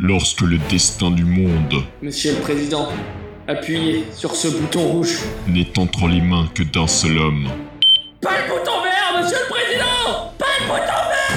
lorsque le destin du monde Monsieur le Président, appuyez sur ce bouton rouge. n'est entre les mains que d'un seul homme. Pas le bouton vert, Monsieur le Président! Pas le bouton vert!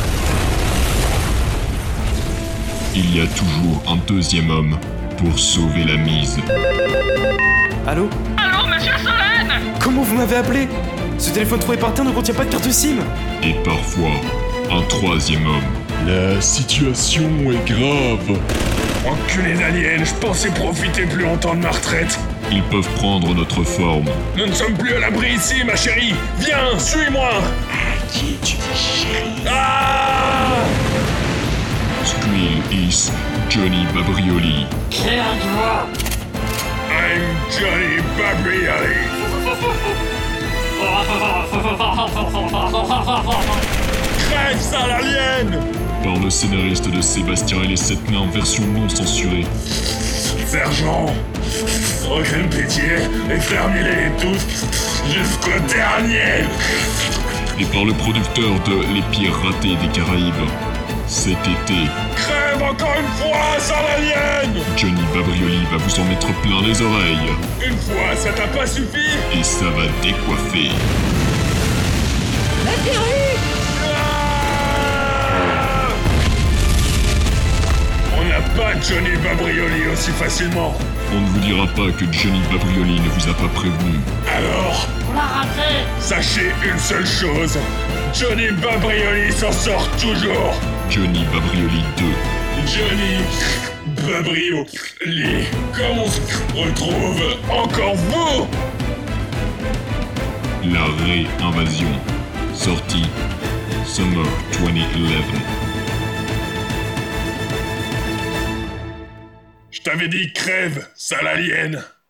Il y a toujours un deuxième homme pour sauver la mise. Allô? Allô, Monsieur Solène? Comment vous m'avez appelé? Ce téléphone trouvé par terre ne contient pas de carte SIM. Et parfois, un troisième homme. La situation est grave. Enculé d'aliens, je pensais profiter plus longtemps de ma retraite. Ils peuvent prendre notre forme. Nous ne sommes plus à l'abri ici, ma chérie. Viens, suis-moi. Qui tu dis, chérie? Ah! Squill is Johnny Babrioli. I'm Johnny Babrioli. Crève, sale alien! Par le scénariste de Sébastien et les 7 nains version non censurée. Sergent, aucune pitié et fermez-les tous jusqu'au dernier. Et par le producteur de Les Pires Ratés des Caraïbes. Cet été, Crève encore une fois, sale alien! Johnny Babrioli va vous en mettre plein les oreilles. Une fois, ça t'a pas suffi? Et ça va décoiffer. On n'a pas Johnny Babrioli aussi facilement. On ne vous dira pas que Johnny Babrioli ne vous a pas prévenu. Alors, On l'a raté! sachez une seule chose. Johnny Babrioli s'en sort toujours. Johnny Babrioli 2. Johnny Babrioli. Comme on se retrouve encore vous? La réinvasion. Sortie Summer 2011. Je t'avais dit crève, sale alien.